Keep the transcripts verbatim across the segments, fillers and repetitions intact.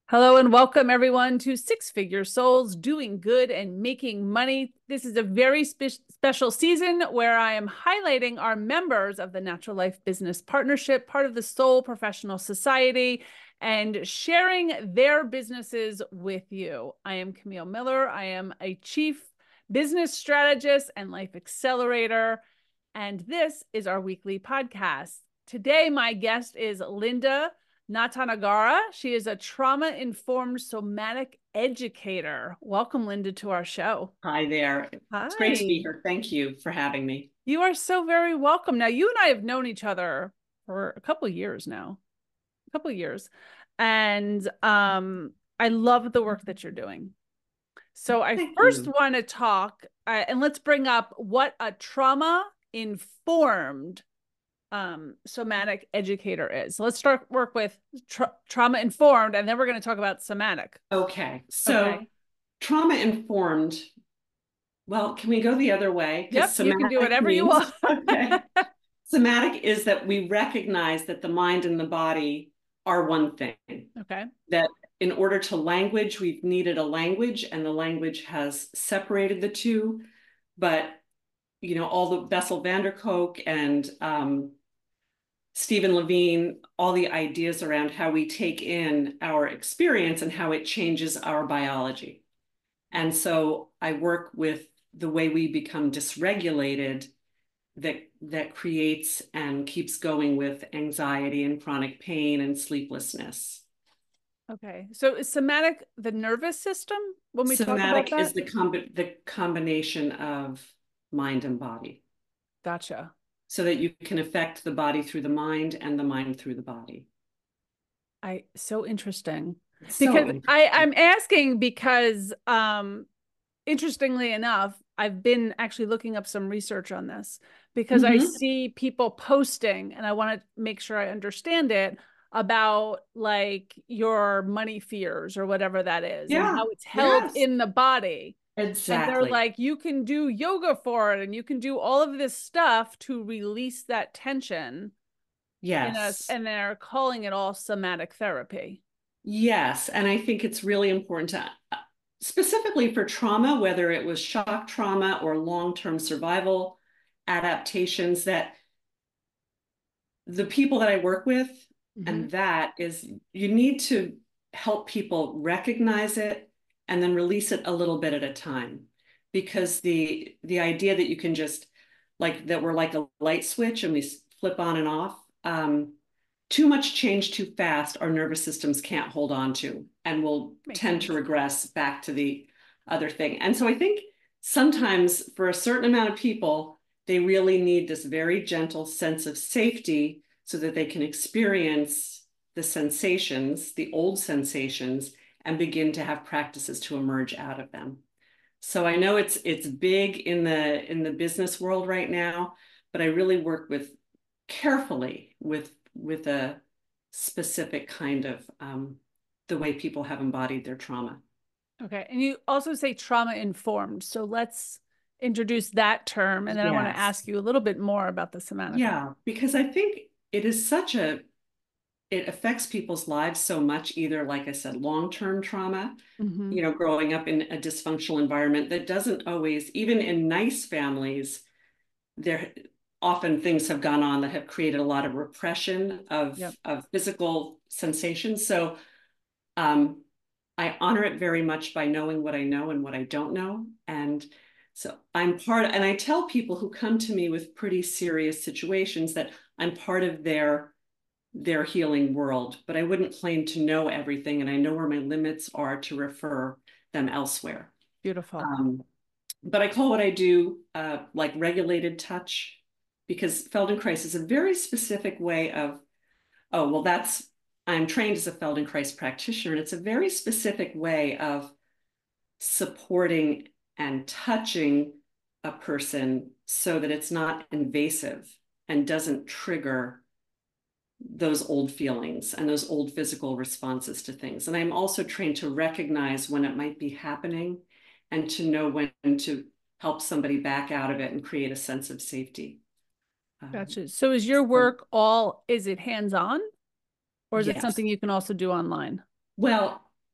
Hello and welcome everyone to Six Figure Souls Doing Good and Making Money. This is a very spe special season where I am highlighting our members of the Natural Life Business Partnership, part of the Soul Professional Society, and sharing their businesses with you. I am Camille Miller. I am a Chief Business Strategist and Life Accelerator, and this is our weekly podcast. Today, my guest is Linda Natanagara. She is a trauma-informed somatic educator. Welcome, Linda, to our show. Hi there. Hi. It's great to be here. Thank you for having me. You are so very welcome. Now, you and I have known each other for a couple of years now, a couple of years. And um, I love the work that you're doing. So I Thank first you. want to talk, uh, and let's bring up what a trauma-informed um somatic educator is. So let's start work with tra trauma informed, and then we're going to talk about somatic. Okay. So Okay. trauma informed. Well, can we go the other way? Because Yep, you can do somatic whatever you means, want. okay. Somatic is that we recognize that the mind and the body are one thing. Okay. That in order to language, we've needed a language, and the language has separated the two. But, you know, all the Bessel van der Kolk and um, Stephen Levine, all the ideas around how we take in our experience and how it changes our biology. And so I work with the way we become dysregulated that that creates and keeps going with anxiety and chronic pain and sleeplessness. Okay. So is somatic the nervous system when we talk about Somatic is that? the com the combination of mind and body, Gotcha. so that you can affect the body through the mind and the mind through the body. I so interesting. So Because I interesting. I'm asking because um interestingly enough, I've been actually looking up some research on this because I Mm-hmm. see people posting, and I want to make sure I understand it, about like your money fears or whatever that is and Yeah. how it's held Yes. in the body. And they're Exactly. like, you can do yoga for it and you can do all of this stuff to release that tension in us. Yes. And they're calling it all somatic therapy. Yes. And I think it's really important to, uh, specifically for trauma, whether it was shock trauma or long-term survival adaptations, that the people that I work with, Mm-hmm. and that is, you need to help people recognize it and then release it a little bit at a time. Because the the idea that you can just, like, that we're like a light switch and we flip on and off, um, too much change too fast, our nervous systems can't hold on to and will Makes tend to sense. regress back to the other thing. And so I think sometimes for a certain amount of people, they really need this very gentle sense of safety so that they can experience the sensations, the old sensations, and begin to have practices to emerge out of them. So I know it's it's big in the in the business world right now, but I really work with carefully with with a specific kind of um, the way people have embodied their trauma. Okay. And you also say trauma informed. So let's introduce that term. And then I want to Yes. ask you a little bit more about the somatic one. Yeah, because I think it is such a it affects people's lives so much, either, like I said, long-term trauma, Mm-hmm. you know, growing up in a dysfunctional environment that doesn't always, even in nice families, there often things have gone on that have created a lot of repression of Yep. of physical sensations. So um, I honor it very much by knowing what I know and what I don't know. And so I'm part, and I tell people who come to me with pretty serious situations that I'm part of their their healing world, but I wouldn't claim to know everything, and I know where my limits are to refer them elsewhere. Beautiful. Um, but I call what I do uh, like regulated touch, because Feldenkrais is a very specific way of, oh, well, that's, I'm trained as a Feldenkrais practitioner, and it's a very specific way of supporting and touching a person so that it's not invasive and doesn't trigger those old feelings and those old physical responses to things. And I'm also trained to recognize when it might be happening and to know when to help somebody back out of it and create a sense of safety. Um, Gotcha. So is your so, work all, is it hands-on or is it yes. something you can also do online? Well,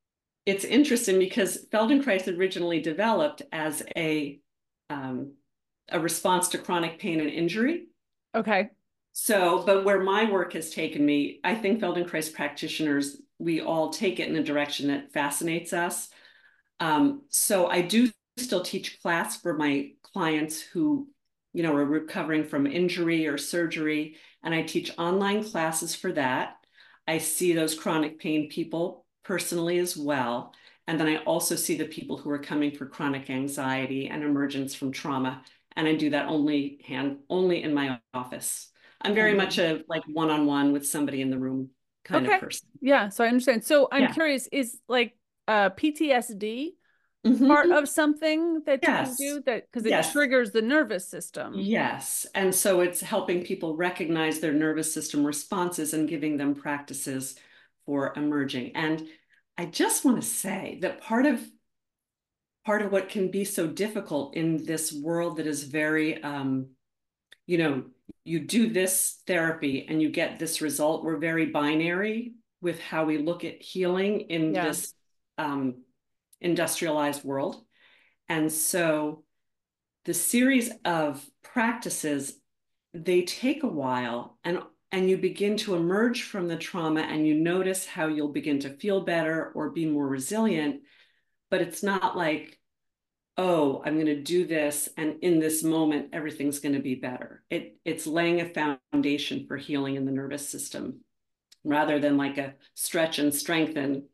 it's interesting because Feldenkrais originally developed as a um, a response to chronic pain and injury. Okay. So, but where my work has taken me, I think Feldenkrais practitioners, we all take it in a direction that fascinates us. Um, so I do still teach class for my clients who, you know, are recovering from injury or surgery, and I teach online classes for that. I see those chronic pain people personally as well. And then I also see the people who are coming for chronic anxiety and emergence from trauma. And I do that only hand only in my office. I'm very much Um, a like one-on-one with somebody in the room kind of okay. person. Yeah. So I understand. So I'm Yeah. curious, is like uh, P T S D part Mm-hmm. of something that you can Yes. do that because it Yes. triggers the nervous system? Yes. And so it's helping people recognize their nervous system responses and giving them practices for emerging. And I just want to say that part of part of what can be so difficult in this world that is very um, you know, you do this therapy and you get this result. We're very binary with how we look at healing in Yeah. this um, industrialized world. And so the series of practices, they take a while, and and you begin to emerge from the trauma and you notice how you'll begin to feel better or be more resilient. But it's not like, oh, I'm going to do this and in this moment everything's going to be better. It it's laying a foundation for healing in the nervous system rather than like a stretch and strengthen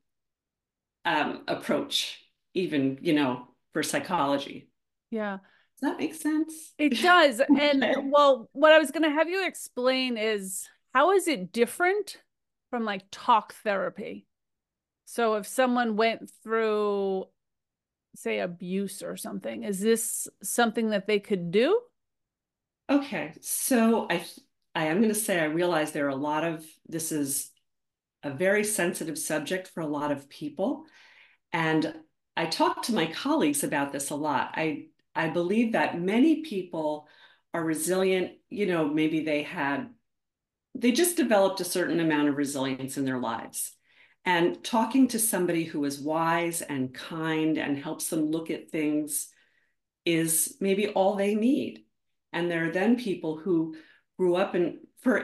um, approach, even, you know, for psychology. Yeah. Does that make sense? It does. And Okay. well, what I was going to have you explain is how is it different from like talk therapy? So if someone went through, say, abuse or something, is this something that they could do? Okay, so I I am going to say I realize there are a lot of this is a very sensitive subject for a lot of people, and I talk to my colleagues about this a lot. I I believe that many people are resilient, you know, maybe they had they just developed a certain amount of resilience in their lives. And talking to somebody who is wise and kind and helps them look at things is maybe all they need. And there are then people who grew up in for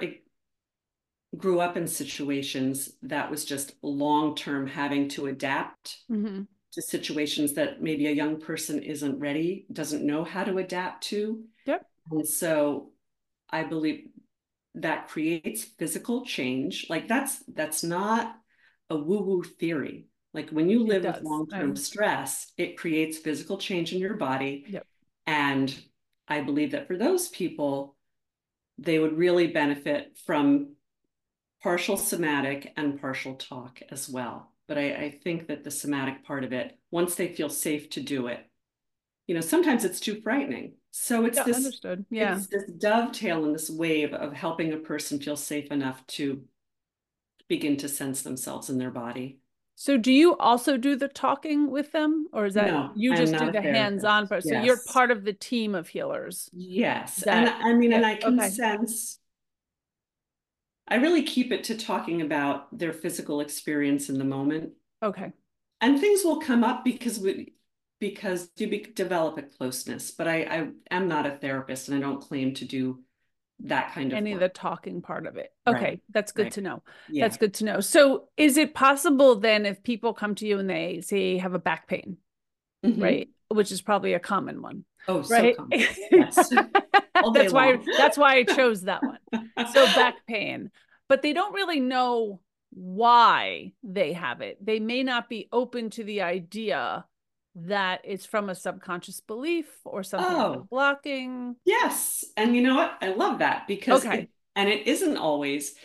grew up in situations that was just long term having to adapt Mm-hmm. to situations that maybe a young person isn't ready, doesn't know how to adapt to. Yep. And so I believe that creates physical change. Like that's that's not a woo-woo theory. Like when you It live with does. long-term I, stress, it creates physical change in your body. yep. And I believe that for those people, they would really benefit from partial somatic and partial talk as well. But I, I think that the somatic part of it, once they feel safe to do it, you know, sometimes it's too frightening. So it's Yeah, this, understood. Yeah. it's this dovetail in this wave of helping a person feel safe enough to begin to sense themselves in their body. So do you also do the talking with them, or is that No, you I'm just not do a the hands-on therapist. part? So you're Yes. part of the team of healers Yes. And that, I mean, and yep. I can Okay. sense, I really keep it to talking about their physical experience in the moment. Okay. And things will come up because we, because you be, develop a closeness. But I, I am not a therapist and I don't claim to do that kind of Any of work. the talking part of it. Right. Okay, that's good Right. to know. Yeah. That's good to know. So is it possible then if people come to you and they say have a back pain, right? Mm-hmm. Which is probably a common one, Oh, so right? common. Yes. All day That's why long. that's why I chose that one. So back pain, but they don't really know why they have it. They may not be open to the idea that it's from a subconscious belief or something they're Oh, blocking. yes. And you know what? I love that because Okay. it, and it isn't always.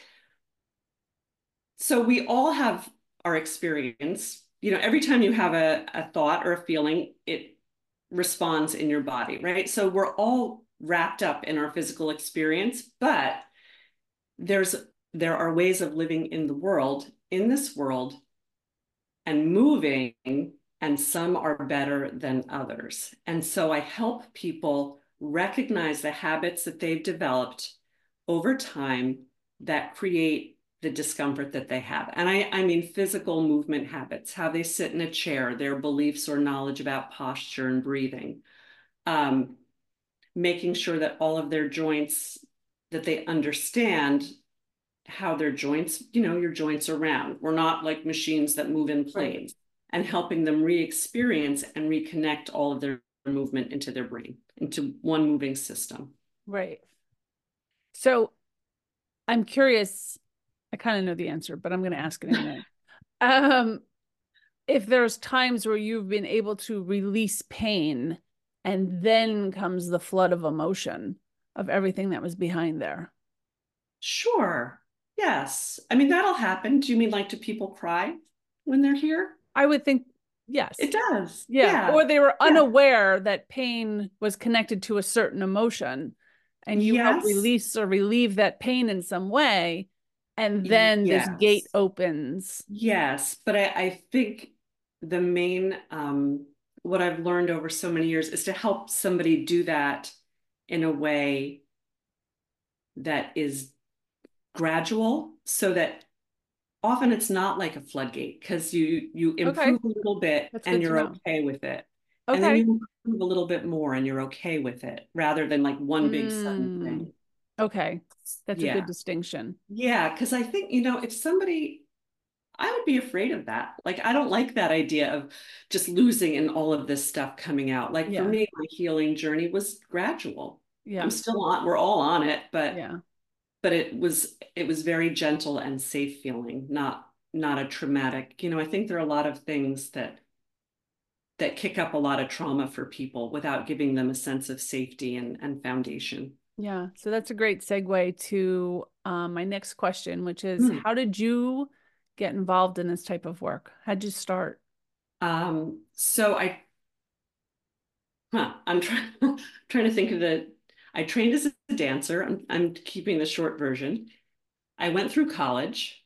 So we all have our experience. You know, every time you have a, a thought or a feeling, it responds in your body, right? So we're all wrapped up in our physical experience, but there's there are ways of living in the world, in this world, and moving, and some are better than others. And so I help people recognize the habits that they've developed over time that create the discomfort that they have. And I, I mean, physical movement habits, how they sit in a chair, their beliefs or knowledge about posture and breathing, um, making sure that all of their joints, that they understand how their joints, you know, your joints are round. We're not like machines that move in planes, right. And helping them re-experience and reconnect all of their movement into their brain, into one moving system. Right. So I'm curious, I kind of know the answer, but I'm going to ask it anyway. um, if there's times where you've been able to release pain and then comes the flood of emotion of everything that was behind there. Sure. Yes. I mean, that'll happen. Do you mean like, do people cry when they're here? I would think yes. It does. Yeah. Yeah. Or they were unaware yeah. that pain was connected to a certain emotion, and you yes. help release or relieve that pain in some way. And then yes. this gate opens. Yes. But I, I think the main, um, what I've learned over so many years is to help somebody do that in a way that is gradual, so that often it's not like a floodgate, because you you improve okay. a little bit That's and you're okay with it. Okay. And then you improve a little bit more and you're okay with it, rather than like one mm. big sudden thing. Okay. That's yeah. a good distinction. Yeah. Because I think, you know, if somebody, I would be afraid of that. Like, I don't like that idea of just losing and all of this stuff coming out. Like yeah. for me, my healing journey was gradual. Yeah. I'm still on, we're all on it, but yeah. but it was it was very gentle and safe feeling, not not a traumatic. You know, I think there are a lot of things that that kick up a lot of trauma for people without giving them a sense of safety and, and foundation. Yeah. So that's a great segue to um, my next question, which is mm. how did you get involved in this type of work? How'd you start? Um, so I, huh, I'm trying trying to think of the, I trained as a dancer. I'm, I'm keeping the short version. I went through college,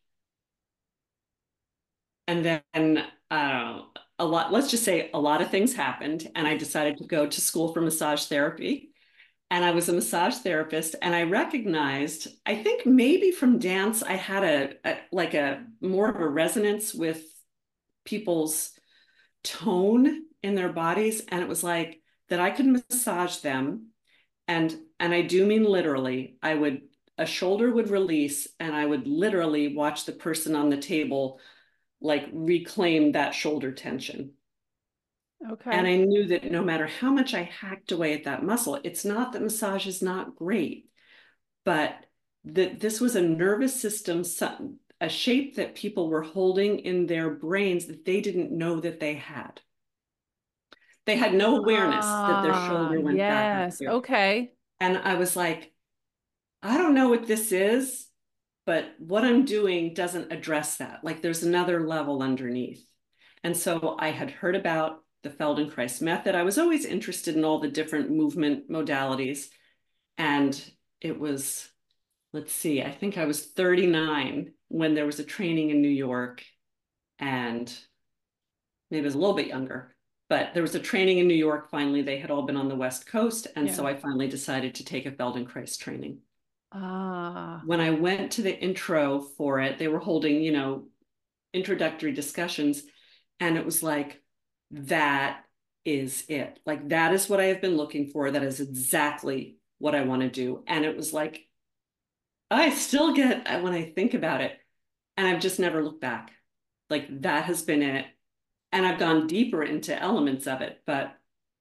and then uh, a lot, let's just say a lot of things happened, and I decided to go to school for massage therapy. And I was a massage therapist, and I recognized, I think maybe from dance, I had a, a like a more of a resonance with people's tone in their bodies. And it was like that I could massage them. And, and I do mean literally, I would, a shoulder would release, and I would literally watch the person on the table like reclaim that shoulder tension. Okay. And I knew that no matter how much I hacked away at that muscle, it's not that massage is not great, but that this was a nervous system, a shape that people were holding in their brains that they didn't know that they had. They had no awareness ah, that their shoulder went yes. back up here. Okay. And I was like, I don't know what this is, but what I'm doing doesn't address that. Like there's another level underneath. And so I had heard about the Feldenkrais method. I was always interested in all the different movement modalities. And it was, let's see, I think I was thirty-nine when there was a training in New York, and maybe I was a little bit younger, but there was a training in New York. Finally, they had all been on the West Coast. And yeah. so I finally decided to take a Feldenkrais training. Ah. When I went to the intro for it, they were holding, you know, introductory discussions. And it was like, that is it. Like, that is what I have been looking for. That is exactly what I want to do. And it was like, I still get, when I think about it, and I've just never looked back. Like, that has been it. And I've gone deeper into elements of it, but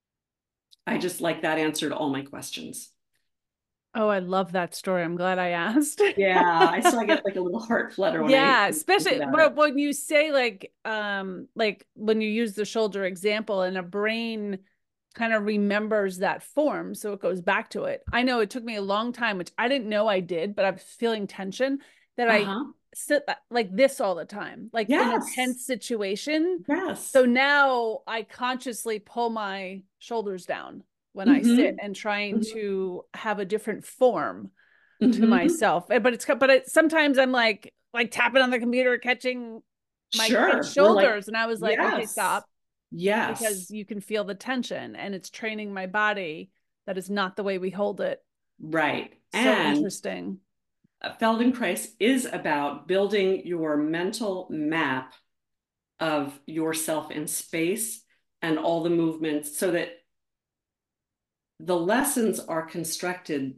I just like that answered all my questions. Oh, I love that story. I'm glad I asked. Yeah, I still get like a little heart flutter when yeah, I especially but when you say like um like when you use the shoulder example, and a brain kind of remembers that form, so it goes back to it. I know it took me a long time, which I didn't know I did, but I was feeling tension that uh-huh. I sit like this all the time, like yes. in a tense situation. Yes. So now I consciously pull my shoulders down when mm-hmm. I sit, and trying mm-hmm. to have a different form mm-hmm. to myself. But it's, but it, sometimes I'm like, like tapping on the computer, catching my sure. shoulders. Like, and I was like, yes. okay, stop. Yes. Because you can feel the tension, and it's training my body. That is not the way we hold it. Right. So and interesting. Feldenkrais is about building your mental map of yourself in space and all the movements so that the lessons are constructed.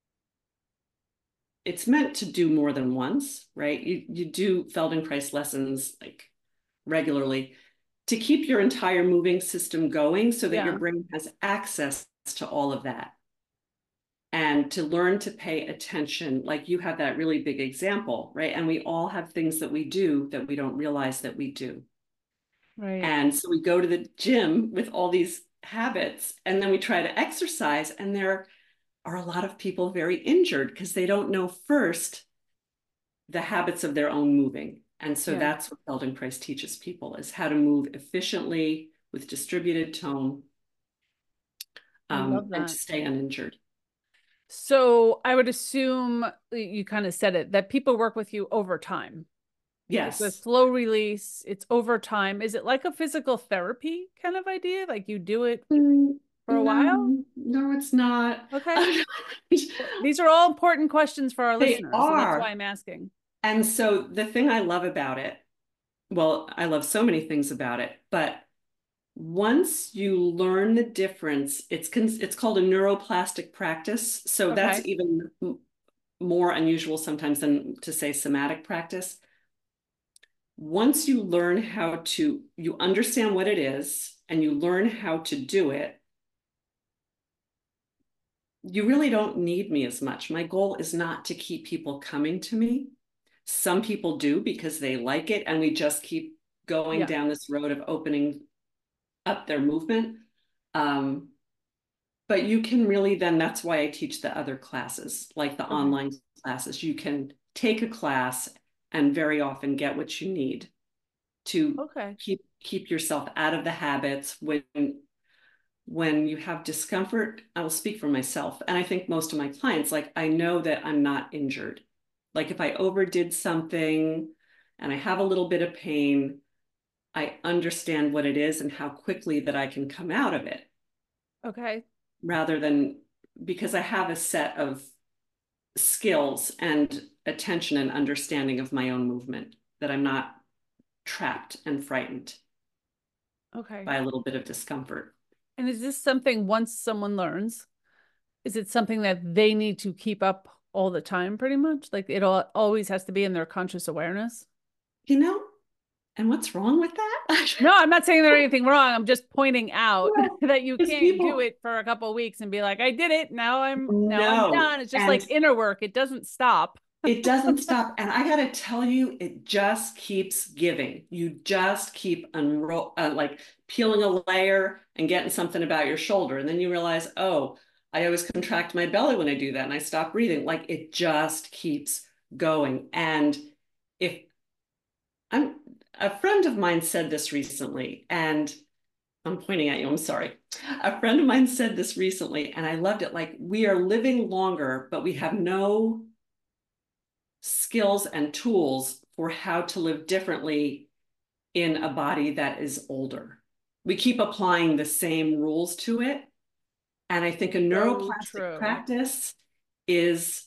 It's meant to do more than once, right? You, you do Feldenkrais lessons like regularly to keep your entire moving system going so that Yeah. your brain has access to all of that. And to learn to pay attention, like you have that really big example, right? And we all have things that we do that we don't realize that we do. Right. And so we go to the gym with all these habits, and then we try to exercise, and there are a lot of people very injured because they don't know first the habits of their own moving. And so Yeah. that's what Feldenkrais teaches people, is how to move efficiently with distributed tone, I love um, and that. to stay uninjured. So I would assume you kind of said it, that people work with you over time. It's a Yes. slow release. It's over time. Is it like a physical therapy kind of idea? Like you do it Mm, for a while? no, no, it's not. Okay. Well, these are all important questions for our They listeners, so that's why are. I'm asking. And so the thing I love about it, well, I love so many things about it, but once you learn the difference, it's it's called a neuroplastic practice. So that's Okay. even more unusual sometimes than to say somatic practice. Once you learn how to, you understand what it is and you learn how to do it, you really don't need me as much. My goal is not to keep people coming to me. Some people do because they like it, and we just keep going Yeah. down this road of opening up their movement. Um, but you can really then, that's why I teach the other classes, like the Okay. online classes. You can take a class and very often get what you need to Okay. keep keep yourself out of the habits. When when you have discomfort, I will speak for myself, and I think most of my clients, like, I know that I'm not injured. Like if I overdid something and I have a little bit of pain, I understand what it is and how quickly that I can come out of it, Okay. rather than, because I have a set of skills and attention and understanding of my own movement, that I'm not trapped and frightened Okay. by a little bit of discomfort. And is this something once someone learns, is it something that they need to keep up all the time pretty much? Like it all, always has to be in their conscious awareness? You know, and what's wrong with that? No, I'm not saying there's anything wrong. I'm just pointing out Well, that you because can't do people, it for a couple of weeks and be like, I did it. Now I'm now I'm no, done. It's just and like inner work. It doesn't stop. it doesn't stop. And I got to tell you, it just keeps giving. You just keep unroll, uh, like peeling a layer and getting something about your shoulder. And then you realize, oh, I always contract my belly when I do that. And I stop breathing. Like it just keeps going. And if I'm, a friend of mine said this recently, and I'm pointing at you, I'm sorry. A friend of mine said this recently, and I loved it. Like, we are living longer, but we have no skills and tools for how to live differently in a body that is older. We keep applying the same rules to it. And I think a So neuroplastic true. practice is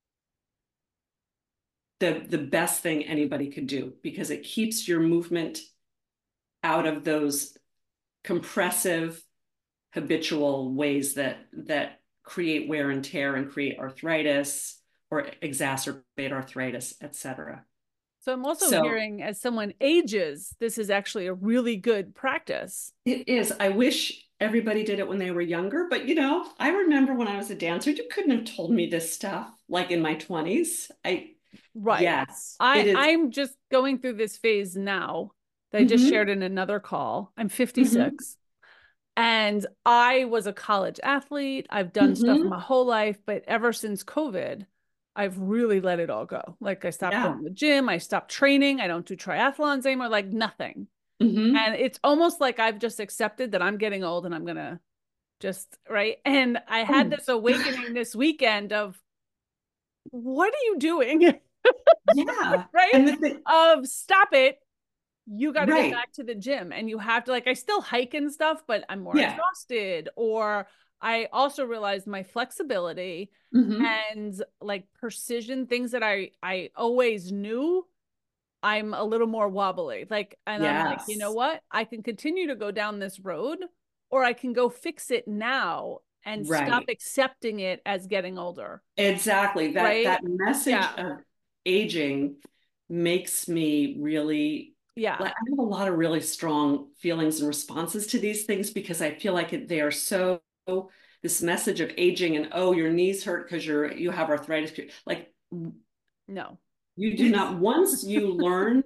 the, the best thing anybody could do, because it keeps your movement out of those compressive, habitual ways that that create wear and tear and create arthritis or exacerbate arthritis, et cetera. So I'm also So hearing as someone ages, this is actually a really good practice. it is. I wish everybody did it when they were younger, but you know, I remember when I was a dancer, you couldn't have told me this stuff like in my twenties. I Right. Yes, it I is. I'm just going through this phase now that I just Mm-hmm, shared in another call. I'm mm-hmm, fifty-six. And I was a college athlete. I've done stuff mm-hmm. my whole life, but ever since COVID, I've really let it all go. Like I stopped Yeah. going to the gym, I stopped training, I don't do triathlons anymore, like nothing. Mm-hmm. And it's almost like I've just accepted that I'm getting old and I'm gonna just, right. And I had Oh. this awakening this weekend of what are you doing? Yeah. Right? And the thing, Of stop it. You got to get right. back to the gym and you have to, like, I still hike and stuff, but I'm more Yeah. exhausted, or I also realized my flexibility Mhm. and like precision, things that I I always knew, I'm a little more wobbly. Like, and I'm like, you know Yes. what? I can continue to go down this road, or I can go fix it now and stop Right. accepting it as getting older. Exactly. That Right? that message Yeah. of aging makes me really Yeah. like I have a lot of really strong feelings and responses to these things because I feel like it, they are so this message of aging and oh your knees hurt because you're you have arthritis. Like No. you do not once you learn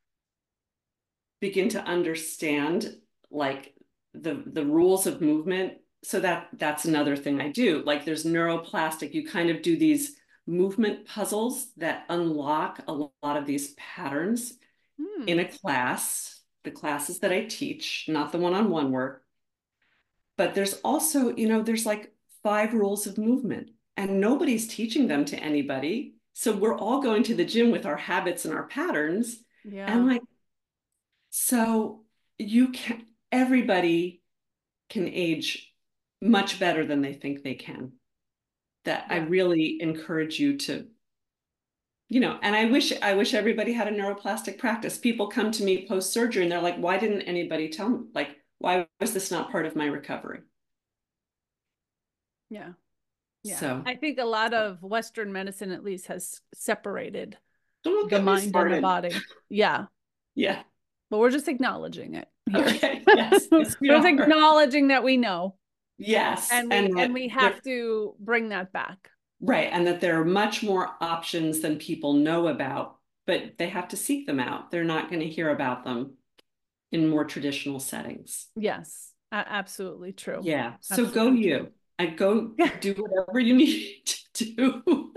begin to understand like the the rules of movement. So that that's another thing I do. Like there's neuroplastic. You kind of do these movement puzzles that unlock a lot of these patterns in Hmm. a class, the classes that I teach, not the one-on-one work. But there's also, you know, there's like five rules of movement and nobody's teaching them to anybody. So we're all going to the gym with our habits and our patterns. And Yeah. like so you can, everybody can age much better than they think they can. That I Yeah. really encourage you to, you know, and I wish I wish everybody had a neuroplastic practice. People come to me post surgery and they're like, why didn't anybody tell me? Like, why was this not part of my recovery? Yeah. Yeah. So I think a lot of Western medicine at least has separated don't the get me mind and the started. body. Yeah. Yeah. But we're just acknowledging it here. Okay. Yes. Yes, we We're just are. acknowledging that we know, Yes. and we And and that we there have to bring that back. right. And that there are much more options than people know about, but they have to seek them out. They're not going to hear about them in more traditional settings. Yes, a- absolutely true. Yeah. So go Absolutely true. you. I go Yeah. do whatever you need to do.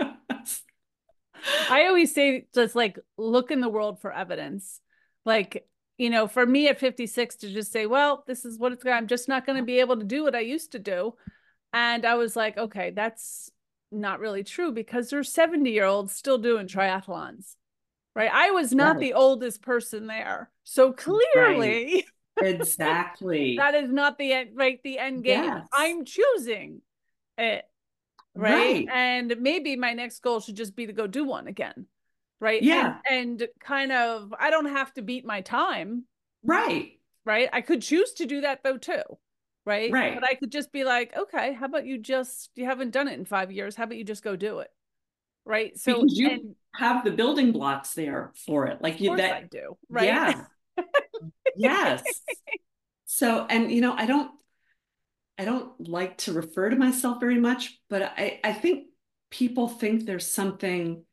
I always say just like look in the world for evidence. Like, you know, for me at fifty-six to just say, well, this is what it's I'm just not going to be able to do what I used to do. And I was like, okay, that's not really true because there's seventy year olds still doing triathlons, right? I was not Right. the oldest person there. So Right. clearly Exactly. that is not the end, right? The end game. Yes. I'm choosing it, right? Right. And maybe my next goal should just be to go do one again, right? And Yeah. and kind of I don't have to beat my time, Right. right? I could choose to do that though too, right? But Right. I could just be like, okay, how about you just you haven't done it in five years? How about you just go do it, right? So Because you and have the building blocks there for it. of Like you course I that, do, right? yeah. Yes. So, and you know, I don't I don't like to refer to myself very much, but I, I think people think there's something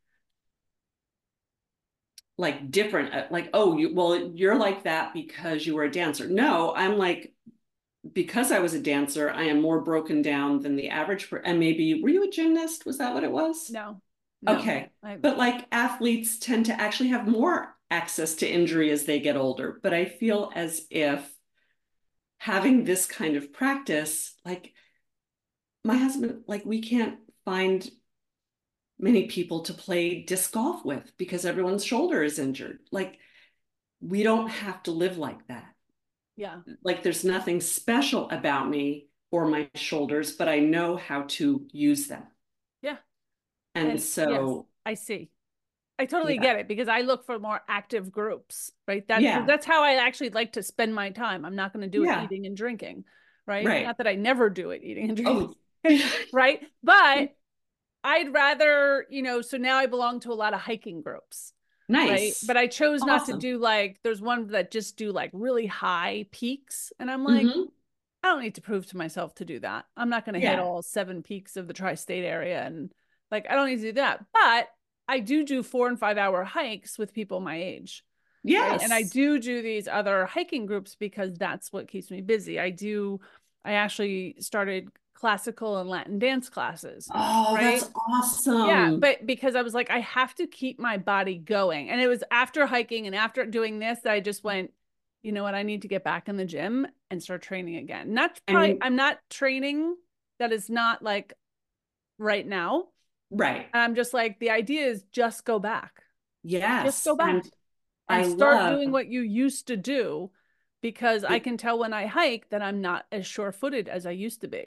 like different, uh, like, oh, you well, you're like that because you were a dancer. No, I'm like, because I was a dancer, I am more broken down than the average. Per- and maybe were you a gymnast? Was that what it was? No, no, Okay. I But like athletes tend to actually have more access to injury as they get older. But I feel as if having this kind of practice, like my husband, like we can't find many people to play disc golf with because everyone's shoulder is injured. Like we don't have to live like that. yeah, Like there's nothing special about me or my shoulders, but I know how to use them. yeah, And and yes, so, I see. I totally yeah, get it because I look for more active groups, right? That's yeah, that's how I actually like to spend my time. I'm not going to do it yeah, eating and drinking, right? right. Not that I never do it eating and drinking, Oh, right? But I'd rather, you know, so now I belong to a lot of hiking groups, right? nice. But I chose not to Awesome. do like there's one that just do like really high peaks and I'm like Hmm. I don't need to prove to myself to do that. I'm not going to hit Yeah. all seven peaks of the tri-state area and like I don't need to do that. But I do do four and five hour hikes with people my age, right? And I Yes. do do these other hiking groups because that's what keeps me busy. I do, I actually started classical and Latin dance classes, Oh, right? that's Yeah, awesome. but because I was like, I have to keep my body going. And it was after hiking and after doing this that I just went, you know what, I need to get back in the gym and start training again. Not probably, And I'm not training that is not like right now. right. And I'm just like, the idea is just go back. Just Yes. go back And and I start love, doing what you used to do because I it. can tell when I hike that I'm not as sure footed as I used to be.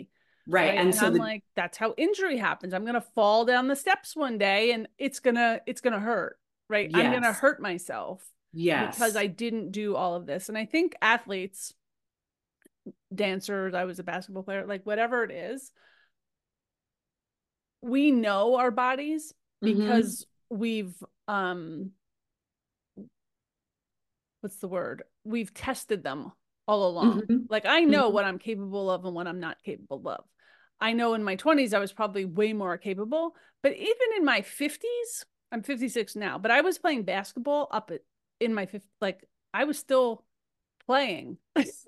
Right. Right. And And so I'm the, like, that's how injury happens. I'm gonna fall down the steps one day and it's gonna, it's gonna hurt. Right. I'm gonna yes, hurt myself because yes. I didn't do all of this. And I think athletes, dancers, I was a basketball player, like whatever it is, we know our bodies Mm-hmm. because we've um what's the word? We've tested them all along. Mm-hmm. Like I know Mm-hmm. what I'm capable of and what I'm not capable of. I know in my twenties I was probably way more capable, but even in my fifties, I'm fifty-six now, but I was playing basketball up at, in my fifties, like I was still playing.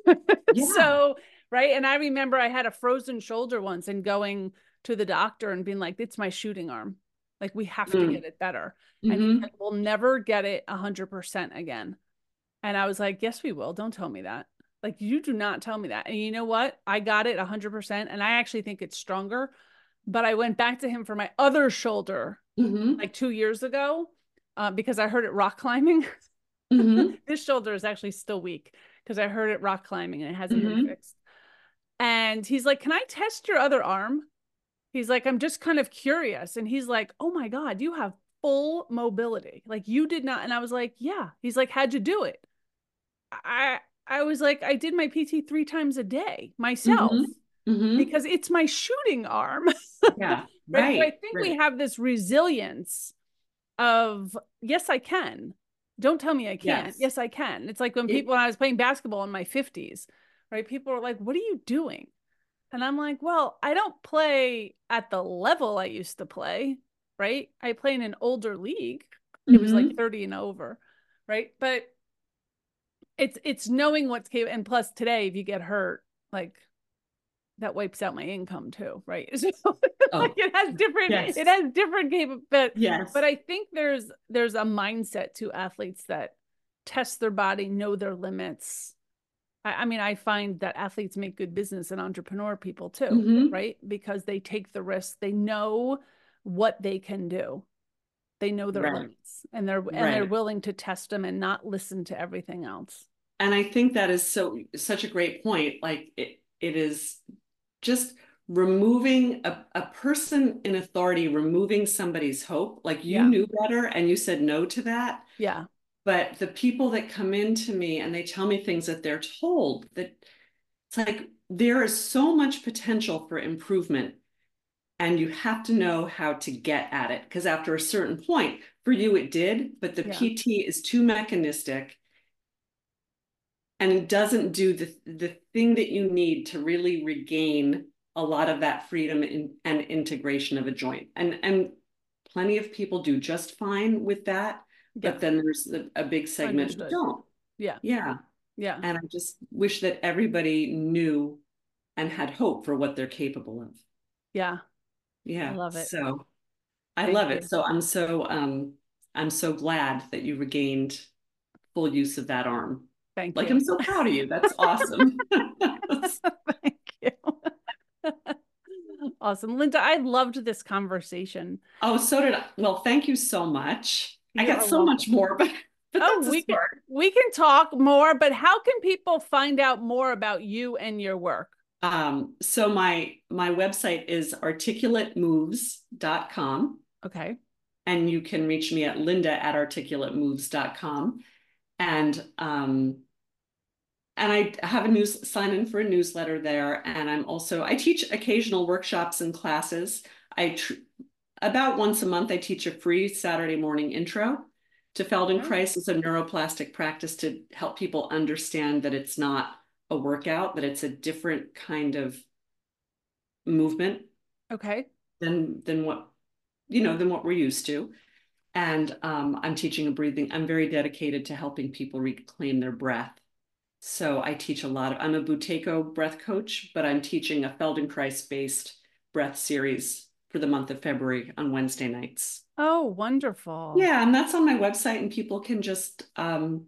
Yeah. So, right. And I remember I had a frozen shoulder once and going to the doctor and being like, it's my shooting arm. Like, we have to get it better. And he Mm-hmm. said, we'll never get it one hundred percent again. And I was like, yes, we will. Don't tell me that. Like, you do not tell me that. And you know what? I got it one hundred percent. And I actually think it's stronger. But I went back to him for my other shoulder Mm-hmm. like two years ago uh, because I heard it rock climbing. Mm-hmm. This shoulder is actually still weak because I heard it rock climbing and it hasn't been Mm-hmm. fixed. And he's like, can I test your other arm? He's like, I'm just kind of curious. And he's like, oh my God, you have full mobility. Like you did not. And I was like, yeah. He's like, how'd you do it? I I was like, I did my P T three times a day myself Mm-hmm. Mm-hmm. because it's my shooting arm. Yeah. Right. So I Right. think we Right. have this resilience of, yes, I can. Don't tell me I can't. Yes. Yes, I can. It's like when It, people, when I was playing basketball in my fifties, right? People were like, what are you doing? And I'm like, well, I don't play at the level I used to play, right? I play in an older league. It was like mm-hmm. thirty and over, right? But it's it's knowing what's capable. And plus today, if you get hurt, like that wipes out my income too, right? So like Oh, it has different, it yes. has different capable, but but Yes. I think there's there's a mindset to athletes that test their body, know their limits. I, I mean, I find that athletes make good business and entrepreneur people too, Mm-hmm. right? Because they take the risk, they know what they can do, they know their Right. limits, and they're and they're Right. willing to test them and not listen to everything else. And I think that is so such a great point. Like it, it is just removing a, a person in authority, removing somebody's hope. Like you Yeah, knew better and you said no to that. yeah, But the people that come into me and they tell me things that they're told that it's like there is so much potential for improvement. And you have to know how to get at it. Because after a certain point, for you it did, but the yeah, P T is too mechanistic and it doesn't do the, the thing that you need to really regain a lot of that freedom in, and integration of a joint. And, and plenty of people do just fine with that, yeah. but then there's a, a big segment who Understood. don't. Yeah, Yeah. yeah, And I just wish that everybody knew and had hope for what they're capable of. yeah. I Yeah. love it. So I Thank love it. you. So I'm so um I'm so glad that you regained full use of that arm. Thank Like you. I'm so proud of you. That's awesome. Thank you. Awesome. Linda, I loved this conversation. Oh, so did I. Well, thank you so much. I You got are so much welcome. more, but but Oh, that's a we can start. we can talk more, but how can people find out more about you and your work? Um, so my my website is articulate moves dot com, Okay. and you can reach me at linda at articulate moves dot com. And um and I have a news sign in for a newsletter there. And I'm also, I teach occasional workshops and classes. I tr about once a month, I teach a free Saturday morning intro to Okay. Feldenkrais as a neuroplastic practice to help people understand that it's not a workout, that it's a different kind of movement Okay. than than what you know than what we're used to. And um, I'm teaching a breathing. I'm very dedicated to helping people reclaim their breath. So I teach a lot of, I'm a Buteyko breath coach, but I'm teaching a Feldenkrais based breath series for the month of February on Wednesday nights. Oh, wonderful. Yeah, and that's on my website, and people can just um,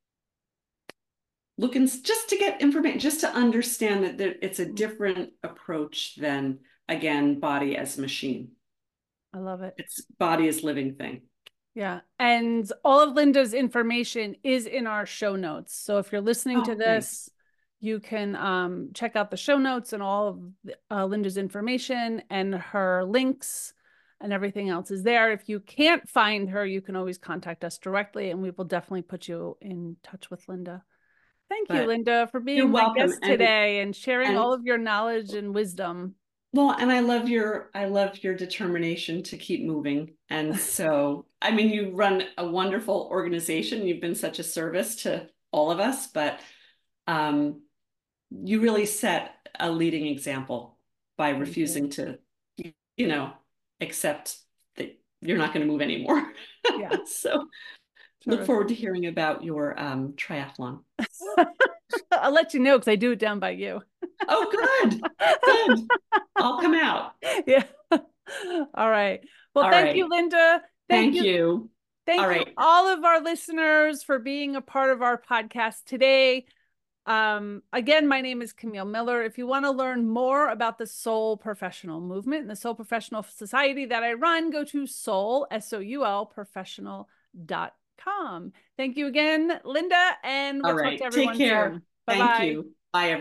look and just to get information, just to understand that there, it's a different approach than, again, body as machine. I love it. It's body as living thing. Yeah. And all of Linda's information is in our show notes. So if you're listening to Oh, thanks. this, You can um, check out the show notes and all of uh, Linda's information, and her links and everything else is there. If you can't find her, you can always contact us directly, and we will definitely put you in touch with Linda. Thank you, But Linda, for you're being my welcome. guest And, today and sharing and all of your knowledge and wisdom. well, and I love your I love your determination to keep moving. And so, I mean, you run a wonderful organization. You've been such a service to all of us, but um, you really set a leading example by Thank refusing you. to, you know, accept that you're not going to move anymore. Yeah, So look terrific. forward to hearing about your um, triathlon. I'll let you know because I do it down by you. Oh, good, good. I'll come out. Yeah. All right. Well, All thank you, right. Linda. Thank Thank you. you. All Thank you, right. all of our listeners, for being a part of our podcast today. Um, again, my name is Camille Miller. If you want to learn more about the Soul Professional Movement and the Soul Professional Society that I run, go to soul, S O U L, professional dot com. Thank you again, Linda, and All we'll talk to right. Take everyone care. soon. Thank Bye-bye. you. Bye, everyone.